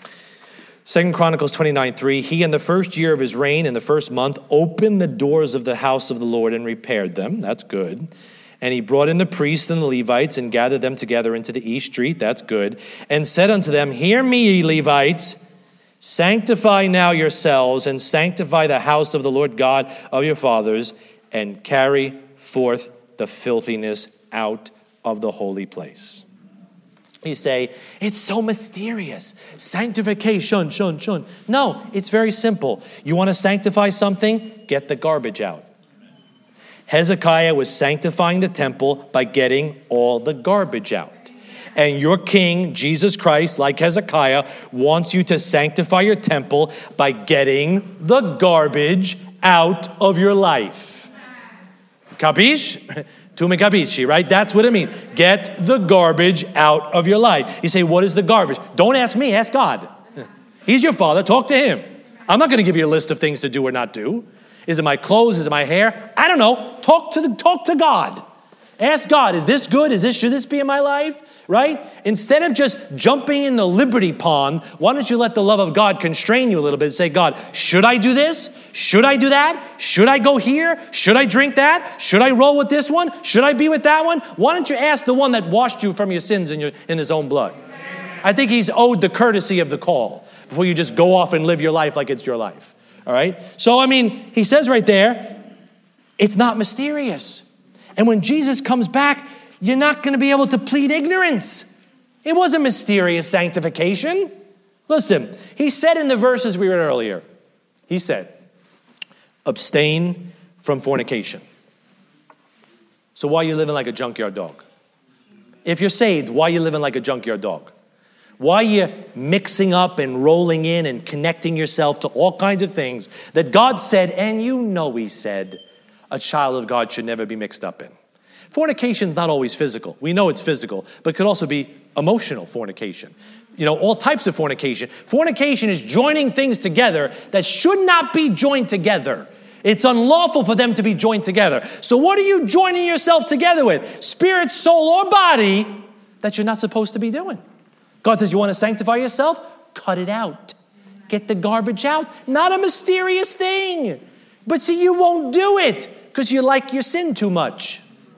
2 Chronicles 29:3, he in the first year of his reign, in the first month, opened the doors of the house of the Lord and repaired them. That's good. And he brought in the priests and the Levites and gathered them together into the east street. That's good. And said unto them, hear me, ye Levites, sanctify now yourselves and sanctify the house of the Lord God of your fathers and carry forth the filthiness out of the holy place. You say, it's so mysterious. Sanctification, shun. No, it's very simple. You want to sanctify something? Get the garbage out. Hezekiah was sanctifying the temple by getting all the garbage out. And your king, Jesus Christ, like Hezekiah, wants you to sanctify your temple by getting the garbage out of your life. Capiche? Tu me capisci, right? That's what it means. Get the garbage out of your life. You say, what is the garbage? Don't ask me, ask God. He's your father, talk to him. I'm not going to give you a list of things to do or not do. Is it my clothes? Is it my hair? I don't know. Talk to God. Ask God, is this good? Should this be in my life? Right? Instead of just jumping in the liberty pond, why don't you let the love of God constrain you a little bit and say, God, should I do this? Should I do that? Should I go here? Should I drink that? Should I roll with this one? Should I be with that one? Why don't you ask the one that washed you from your sins in his own blood? I think he's owed the courtesy of the call before you just go off and live your life like it's your life. All right? So, he says right there, it's not mysterious. And when Jesus comes back, you're not going to be able to plead ignorance. It wasn't mysterious sanctification. Listen, he said in the verses we read earlier, he said, abstain from fornication. So why are you living like a junkyard dog? If you're saved, why are you living like a junkyard dog? Why are you mixing up and rolling in and connecting yourself to all kinds of things that God said, and he said, a child of God should never be mixed up in? Fornication is not always physical. We know it's physical, but it could also be emotional fornication. All types of fornication. Fornication is joining things together that should not be joined together. It's unlawful for them to be joined together. So what are you joining yourself together with? Spirit, soul, or body that you're not supposed to be doing. God says, you want to sanctify yourself? Cut it out. Get the garbage out. Not a mysterious thing. But see, you won't do it because you like your sin too much.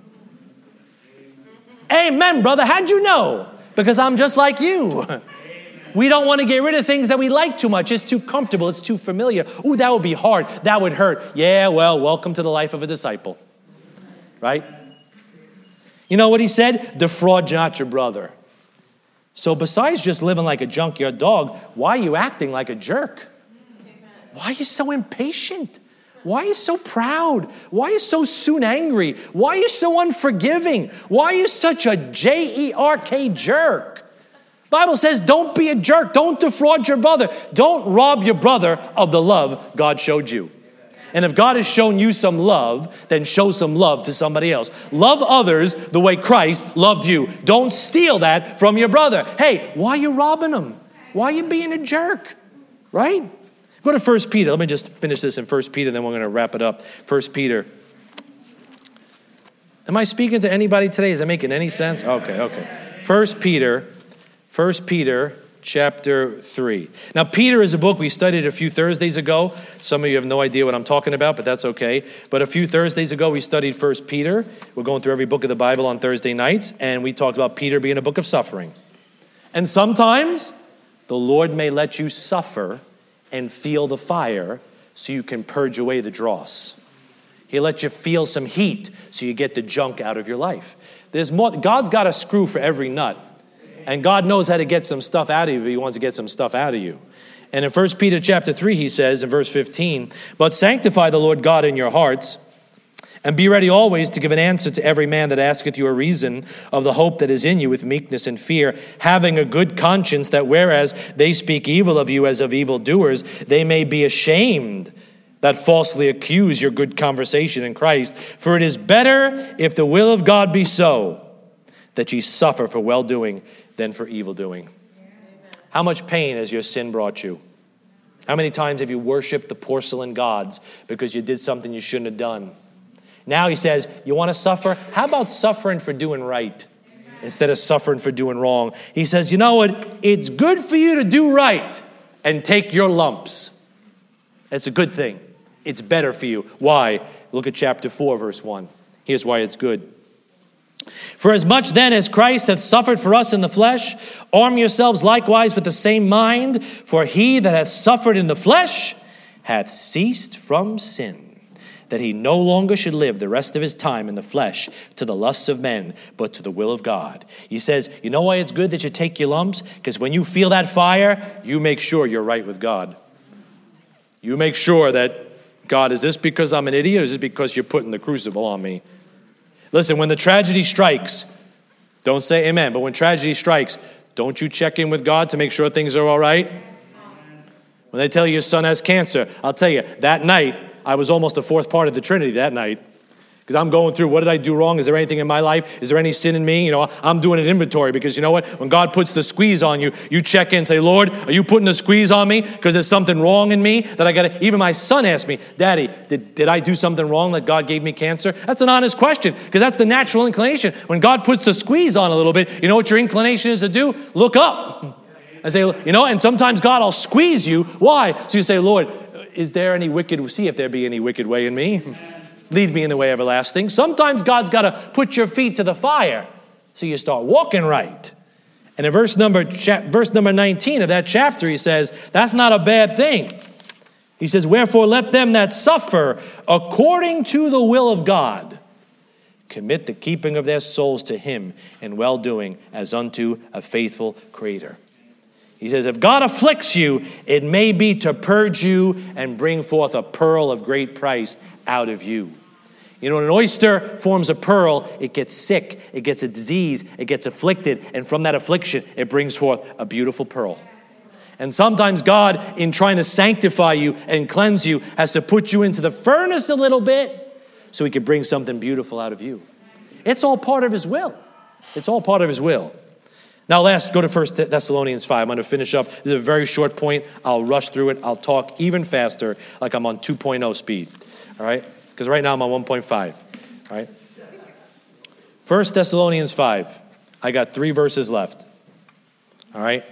Amen, brother. How'd you know? Because I'm just like you. We don't want to get rid of things that we like too much. It's too comfortable. It's too familiar. Ooh, that would be hard. That would hurt. Yeah, well, welcome to the life of a disciple. Right? You know what he said? Defraud not your brother. So besides just living like a junkyard dog, why are you acting like a jerk? Why are you so impatient? Why are you so proud? Why are you so soon angry? Why are you so unforgiving? Why are you such a J-E-R-K jerk? Bible says don't be a jerk. Don't defraud your brother. Don't rob your brother of the love God showed you. And if God has shown you some love, then show some love to somebody else. Love others the way Christ loved you. Don't steal that from your brother. Hey, why are you robbing him? Why are you being a jerk? Right? Go to 1 Peter. Let me just finish this in 1 Peter, then we're going to wrap it up. 1 Peter. Am I speaking to anybody today? Is that making any sense? Okay. 1 Peter chapter 3. Now, Peter is a book we studied a few Thursdays ago. Some of you have no idea what I'm talking about, but that's okay. But a few Thursdays ago, we studied 1 Peter. We're going through every book of the Bible on Thursday nights, and we talked about Peter being a book of suffering. And sometimes the Lord may let you suffer and feel the fire so you can purge away the dross. He'll let you feel some heat so you get the junk out of your life. There's more. God's got a screw for every nut. And God knows how to get some stuff out of you. He wants to get some stuff out of you. And in 1 Peter chapter 3, he says in verse 15, "But sanctify the Lord God in your hearts, and be ready always to give an answer to every man that asketh you a reason of the hope that is in you with meekness and fear, having a good conscience, that whereas they speak evil of you as of evildoers, they may be ashamed that falsely accuse your good conversation in Christ. For it is better, if the will of God be so, that ye suffer for well-doing than for evil-doing." How much pain has your sin brought you? How many times have you worshipped the porcelain gods because you did something you shouldn't have done? Now he says, you want to suffer? How about suffering for doing right instead of suffering for doing wrong? He says, you know what? It's good for you to do right and take your lumps. It's a good thing. It's better for you. Why? Look at chapter 4, verse 1. Here's why it's good. "For as much then as Christ hath suffered for us in the flesh, arm yourselves likewise with the same mind. For he that hath suffered in the flesh hath ceased from sin, that he no longer should live the rest of his time in the flesh to the lusts of men, but to the will of God." He says, you know why it's good that you take your lumps? Because when you feel that fire, you make sure you're right with God. You make sure that, God, is this because I'm an idiot, or is this because you're putting the crucible on me? Listen, when the tragedy strikes, don't say amen, but when tragedy strikes, don't you check in with God to make sure things are all right? When they tell you your son has cancer, I'll tell you, that night, I was almost a fourth part of the Trinity that night. Because I'm going through, what did I do wrong? Is there anything in my life? Is there any sin in me? You know, I'm doing an inventory, because you know what? When God puts the squeeze on you, you check in and say, Lord, are you putting the squeeze on me? Because there's something wrong in me that I got to, even my son asked me, Daddy, did I do something wrong that God gave me cancer? That's an honest question, because that's the natural inclination. When God puts the squeeze on a little bit, you know what your inclination is to do? Look up. And say, you know, and sometimes God will squeeze you. Why? So you say, Lord, is there any wicked, see if there be any wicked way in me. Lead me in the way everlasting. Sometimes God's got to put your feet to the fire so you start walking right. And in verse number 19 of that chapter, he says, that's not a bad thing. He says, wherefore let them that suffer according to the will of God commit the keeping of their souls to him in well-doing as unto a faithful creator. He says, if God afflicts you, it may be to purge you and bring forth a pearl of great price out of you. You know, when an oyster forms a pearl, it gets sick, it gets a disease, it gets afflicted, and from that affliction, it brings forth a beautiful pearl. And sometimes God, in trying to sanctify you and cleanse you, has to put you into the furnace a little bit so he can bring something beautiful out of you. It's all part of his will. It's all part of his will. Now go to 1 Thessalonians 5. I'm going to finish up. This is a very short point. I'll rush through it. I'll talk even faster, like I'm on 2.0 speed. All right? Because right now I'm on 1.5. All right? 1 Thessalonians 5. I got 3 verses left. All right?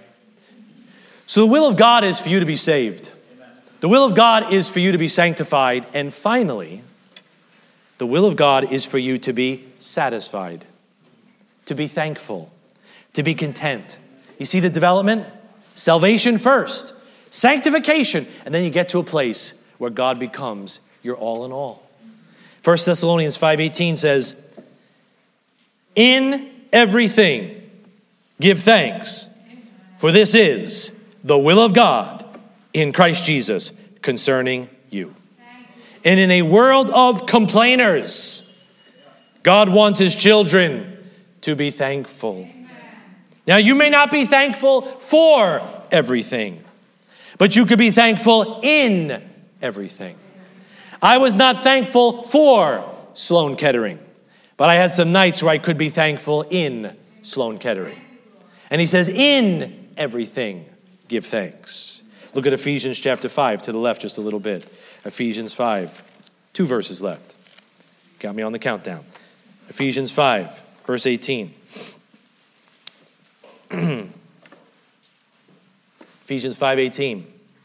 So the will of God is for you to be saved. The will of God is for you to be sanctified. And finally, the will of God is for you to be satisfied, to be thankful, to be content. You see the development? Salvation first, sanctification, and then you get to a place where God becomes your all in all. 1 Thessalonians 5:18 says, in everything give thanks, for this is the will of God in Christ Jesus concerning you. And in a world of complainers, God wants his children to be thankful. Now, you may not be thankful for everything, but you could be thankful in everything. I was not thankful for Sloan Kettering, but I had some nights where I could be thankful in Sloan Kettering. And he says, in everything, give thanks. Look at Ephesians chapter 5 to the left just a little bit. Ephesians 5, 2 verses left. Got me on the countdown. Ephesians 5, verse 18. Ephesians 5:18.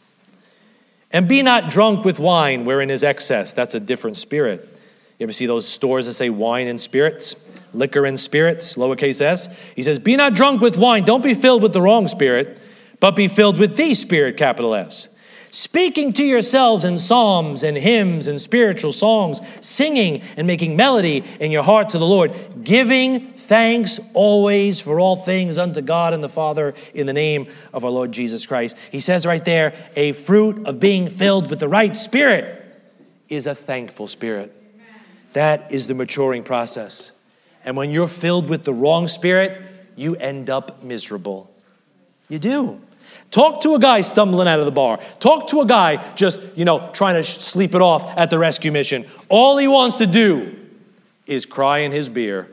And be not drunk with wine, wherein is excess. That's a different spirit. You ever see those stores that say wine and spirits? Liquor and spirits, lowercase s. He says, be not drunk with wine. Don't be filled with the wrong spirit, but be filled with the Spirit, capital S. Speaking to yourselves in psalms and hymns and spiritual songs, singing and making melody in your heart to the Lord, giving thanks always for all things unto God and the Father in the name of our Lord Jesus Christ. He says right there, a fruit of being filled with the right spirit is a thankful spirit. That is the maturing process. And when you're filled with the wrong spirit, you end up miserable. You do. Talk to a guy stumbling out of the bar. Talk to a guy just, trying to sleep it off at the rescue mission. All he wants to do is cry in his beer.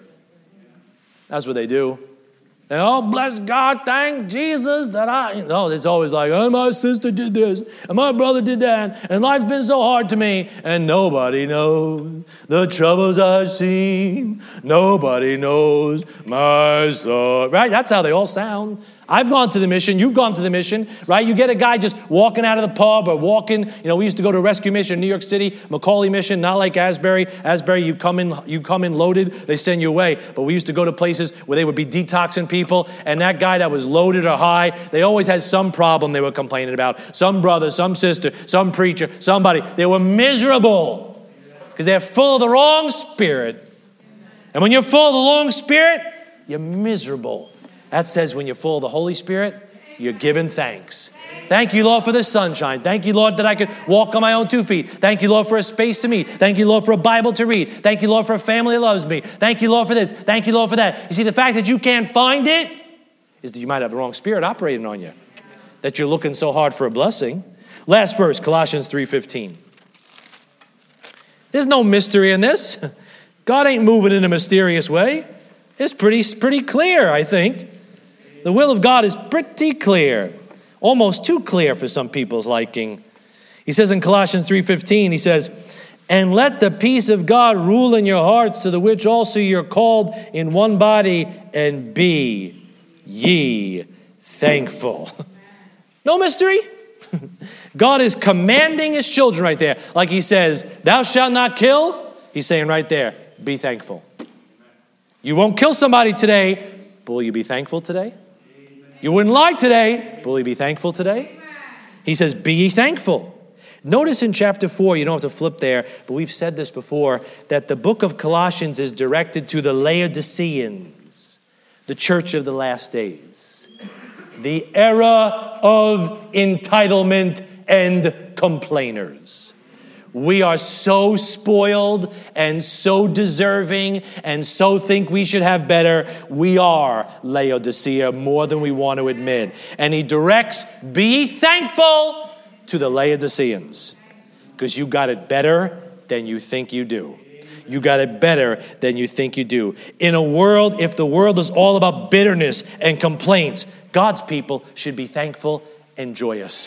That's what they do. And, oh, bless God, thank Jesus that no, it's always like, oh, my sister did this, and my brother did that, and life's been so hard to me, and nobody knows the troubles I've seen. Nobody knows my soul. Right? That's how they all sound. I've gone to the mission. You've gone to the mission, right? You get a guy just walking out of the pub or walking. We used to go to rescue mission in New York City, Macaulay mission, not like Asbury. Asbury, you come in loaded, they send you away. But we used to go to places where they would be detoxing people, and that guy that was loaded or high, they always had some problem they were complaining about. Some brother, some sister, some preacher, somebody. They were miserable because they're full of the wrong spirit. And when you're full of the wrong spirit, you're miserable. That says when you're full of the Holy Spirit, you're giving thanks. Thank you, Lord, for the sunshine. Thank you, Lord, that I could walk on my own 2 feet. Thank you, Lord, for a space to meet. Thank you, Lord, for a Bible to read. Thank you, Lord, for a family that loves me. Thank you, Lord, for this. Thank you, Lord, for that. You see, the fact that you can't find it is that you might have the wrong spirit operating on you, that you're looking so hard for a blessing. Last verse, Colossians 3:15. There's no mystery in this. God ain't moving in a mysterious way. It's pretty clear, I think. The will of God is pretty clear, almost too clear for some people's liking. He says in Colossians 3:15, he says, and let the peace of God rule in your hearts, to the which also you're called in one body, and be ye thankful. No mystery. God is commanding his children right there. Like he says, thou shalt not kill. He's saying right there, be thankful. You won't kill somebody today, but will you be thankful today? You wouldn't lie today, but will you be thankful today? He says, be ye thankful. Notice in chapter 4, you don't have to flip there, but we've said this before, that the book of Colossians is directed to the Laodiceans, the church of the last days. The era of entitlement and complainers. We are so spoiled and so deserving and so think we should have better. We are Laodicea more than we want to admit. And he directs, be thankful to the Laodiceans, because you got it better than you think you do. You got it better than you think you do. In a world, if the world is all about bitterness and complaints, God's people should be thankful and joyous.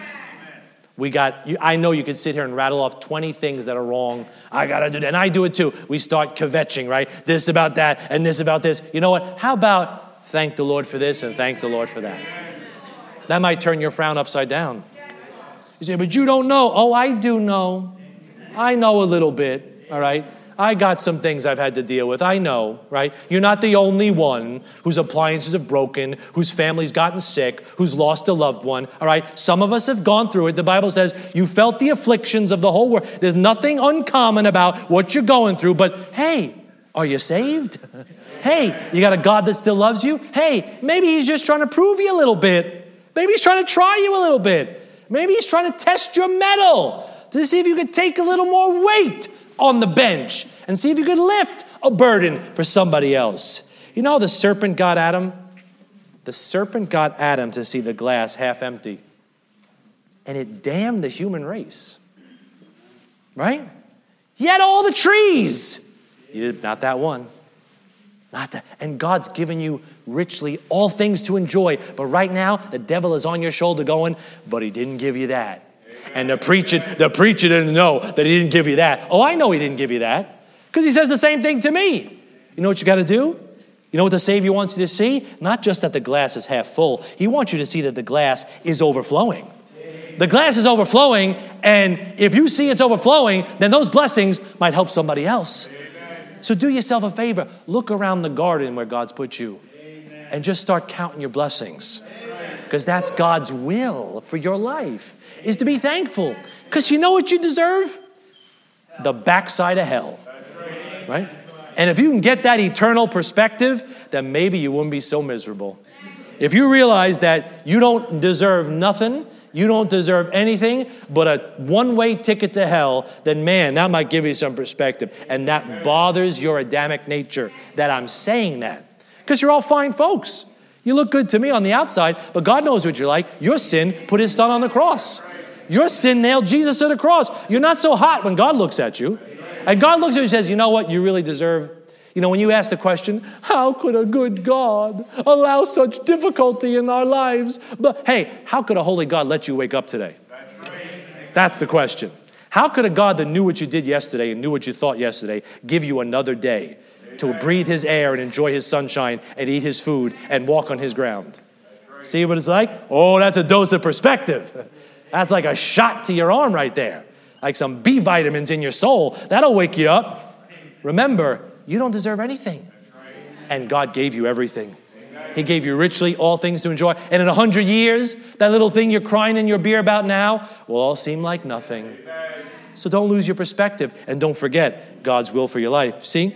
I know you could sit here and rattle off 20 things that are wrong. I got to do that. And I do it too. We start kvetching, right? This about that and this about this. You know what? How about thank the Lord for this and thank the Lord for that? That might turn your frown upside down. You say, but you don't know. Oh, I do know. I know a little bit, all right? I got some things I've had to deal with. I know, right? You're not the only one whose appliances have broken, whose family's gotten sick, who's lost a loved one, all right? Some of us have gone through it. The Bible says you felt the afflictions of the whole world. There's nothing uncommon about what you're going through, but hey, are you saved? Hey, you got a God that still loves you? Hey, maybe he's just trying to prove you a little bit. Maybe he's trying to try you a little bit. Maybe he's trying to test your mettle to see if you could take a little more weight on the bench and see if you could lift a burden for somebody else. You know, the serpent got Adam? The serpent got Adam to see the glass half empty. And it damned the human race. Right? He had all the trees. Not that one. Not that. And God's given you richly all things to enjoy. But right now, the devil is on your shoulder going, but he didn't give you that. And the preacher didn't know that he didn't give you that. Oh, I know he didn't give you that. Because he says the same thing to me. You know what you got to do? You know what the Savior wants you to see? Not just that the glass is half full. He wants you to see that the glass is overflowing. The glass is overflowing, and if you see it's overflowing, then those blessings might help somebody else. So do yourself a favor. Look around the garden where God's put you and just start counting your blessings. Because that's God's will for your life, is to be thankful. Because you know what you deserve? The backside of hell. Right? And if you can get that eternal perspective, then maybe you wouldn't be so miserable. If you realize that you don't deserve nothing, you don't deserve anything but a one-way ticket to hell, then man, that might give you some perspective. And that bothers your Adamic nature that I'm saying that. Because you're all fine folks. You look good to me on the outside, but God knows what you're like. Your sin put his son on the cross. Your sin nailed Jesus to the cross. You're not so hot when God looks at you. And God looks at you and says, you know what you really deserve? You know, when you ask the question, how could a good God allow such difficulty in our lives? But hey, how could a holy God let you wake up today? That's the question. How could a God that knew what you did yesterday and knew what you thought yesterday give you another day to breathe his air and enjoy his sunshine and eat his food and walk on his ground? See what it's like? Oh, that's a dose of perspective. That's like a shot to your arm right there. Like some B vitamins in your soul. That'll wake you up. Remember, you don't deserve anything. And God gave you everything. He gave you richly all things to enjoy. And in 100 years, that little thing you're crying in your beer about now will all seem like nothing. So don't lose your perspective. And don't forget God's will for your life. See?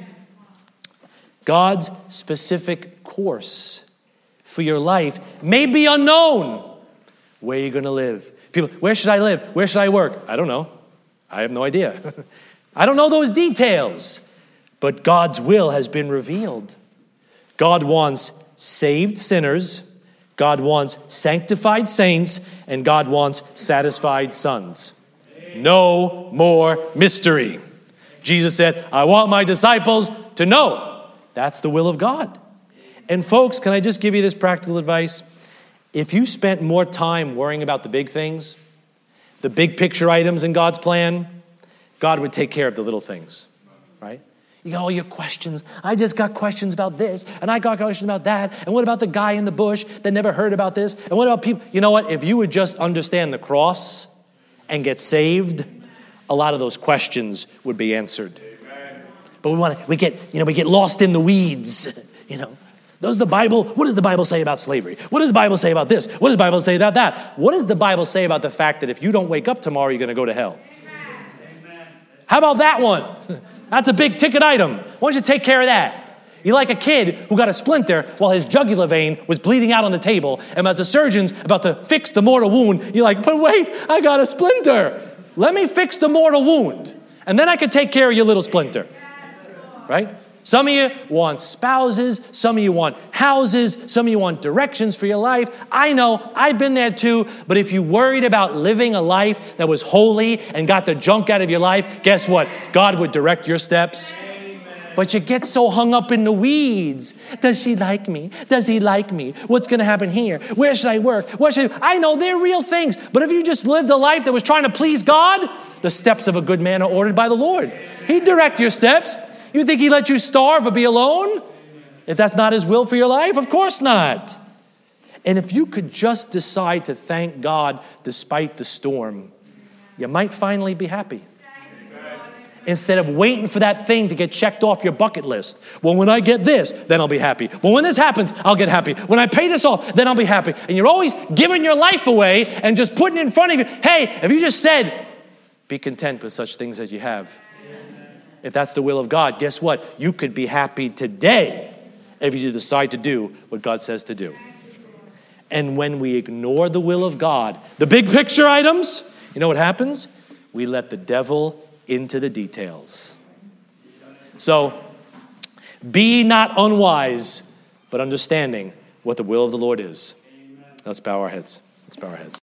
God's specific course for your life may be unknown. Where are you going to live? People, where should I live? Where should I work? I don't know. I have no idea. I don't know those details. But God's will has been revealed. God wants saved sinners. God wants sanctified saints. And God wants satisfied sons. No more mystery. Jesus said, I want my disciples to know. That's the will of God. And folks, can I just give you this practical advice? If you spent more time worrying about the big things, the big picture items in God's plan, God would take care of the little things, right? You got all your questions. I just got questions about this, and I got questions about that. And what about the guy in the bush that never heard about this? And what about people? You know what? If you would just understand the cross and get saved, a lot of those questions would be answered. Amen. But we get lost in the weeds, you know. Does the Bible, what does the Bible say about slavery? What does the Bible say about this? What does the Bible say about that? What does the Bible say about the fact that if you don't wake up tomorrow, you're going to go to hell? Amen. How about that one? That's a big ticket item. Why don't you take care of that? You're like a kid who got a splinter while his jugular vein was bleeding out on the table. And as the surgeon's about to fix the mortal wound, you're like, but wait, I got a splinter. Let me fix the mortal wound. And then I can take care of your little splinter. Right? Some of you want spouses. Some of you want houses. Some of you want directions for your life. I know, I've been there too. But if you worried about living a life that was holy and got the junk out of your life, guess what? God would direct your steps. But you get so hung up in the weeds. Does she like me? Does he like me? What's going to happen here? Where should I work? What should I know they're real things. But if you just lived a life that was trying to please God, the steps of a good man are ordered by the Lord. He'd direct your steps. You think he let you starve or be alone? If that's not his will for your life? Of course not. And if you could just decide to thank God despite the storm, you might finally be happy. Instead of waiting for that thing to get checked off your bucket list. Well, when I get this, then I'll be happy. Well, when this happens, I'll get happy. When I pay this off, then I'll be happy. And you're always giving your life away and just putting it in front of you. Hey, if you just said, be content with such things as you have. If that's the will of God, guess what? You could be happy today if you decide to do what God says to do. And when we ignore the will of God, the big picture items, you know what happens? We let the devil into the details. So, be not unwise, but understanding what the will of the Lord is. Let's bow our heads.